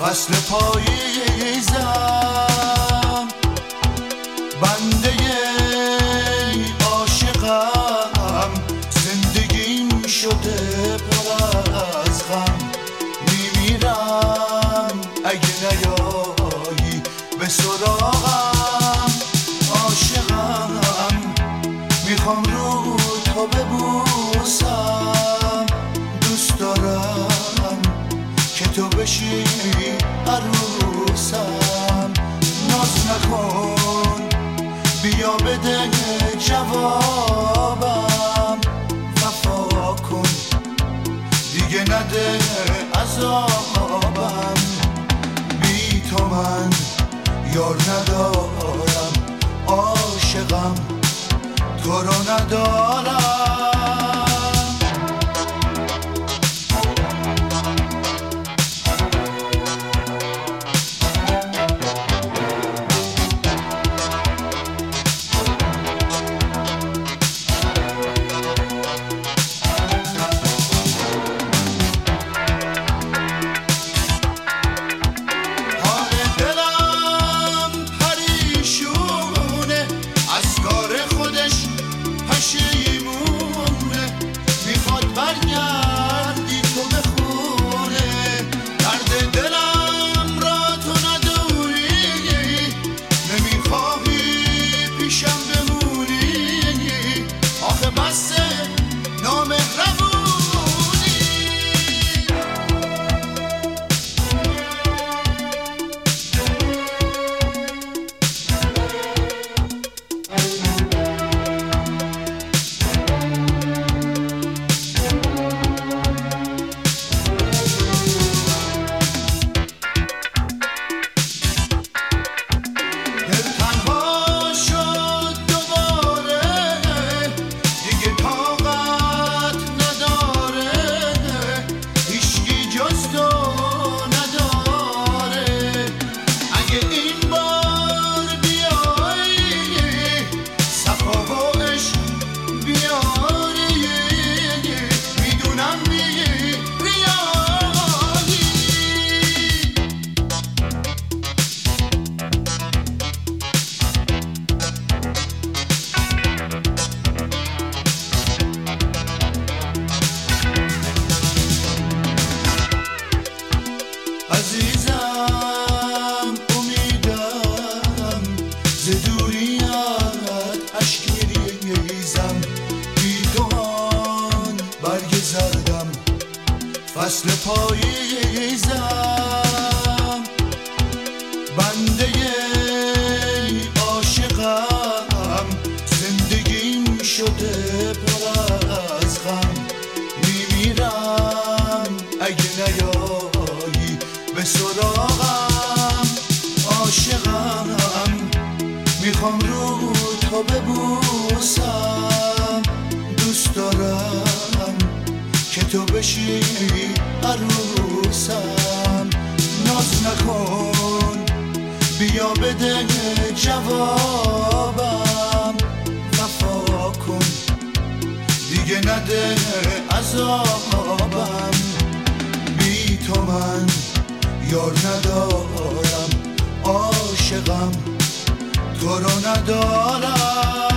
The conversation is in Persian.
فصل پاییزم، بنده عاشقم، زندگیم شده پر از غم، میمیرم اگه نیایی به سراغم. عاشقم، میخوام رو تو ببوسم، دوست دارم که تو بشی عروسم. ناز نکن، بیا بده جوابم، وفا کن دیگه نده عذابم. بی تو من یار ندارم، عاشقم تو رو ندارم. عزیزم، امیدم ز دوریت اشک میریزم، بی توان برگ زردم، فصل پاییزم، بنده عاشقم، زندگیم شده پر از غم، میمیرم اگه نیایی به سراغم. عاشقم، میخوام رو تو ببوسم، دوست دارم که تو بشی عروسم. ناز نکن، بیا بده جوابم، وفا کن دیگه نده عذابم. بی تو من یار ندارم، عاشقم تو رو ندارم.